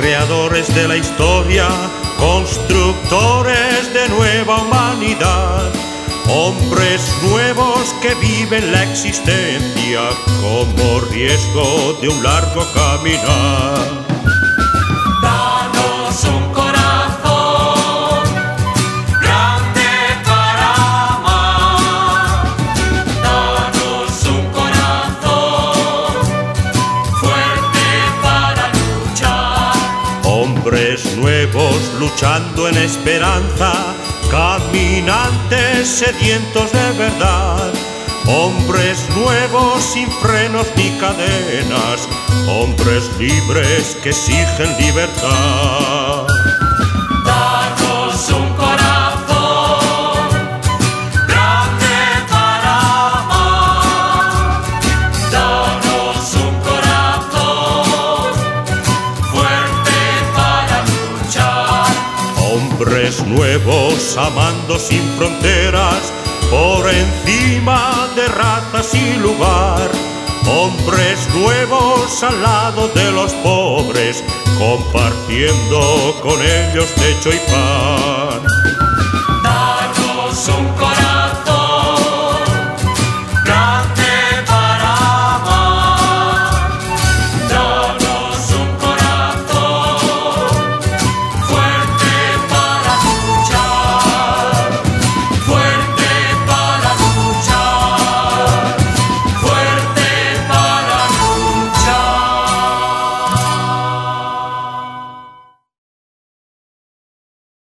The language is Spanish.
creadores de la historia, constructores de nueva humanidad, hombres nuevos que viven la existencia como riesgo de un largo caminar. Danos un corazón grande para amar, danos un corazón fuerte para luchar. Hombres nuevos luchando en esperanza, caminantes sedientos de verdad, hombres nuevos sin frenos ni cadenas, hombres libres que exigen libertad. Danos un corazón grande para amar, danos un corazón fuerte para luchar. Hombres nuevos amando sin fronteras, por encima de razas y lugar. Hombres nuevos al lado de los pobres, compartiendo con ellos techo y pan.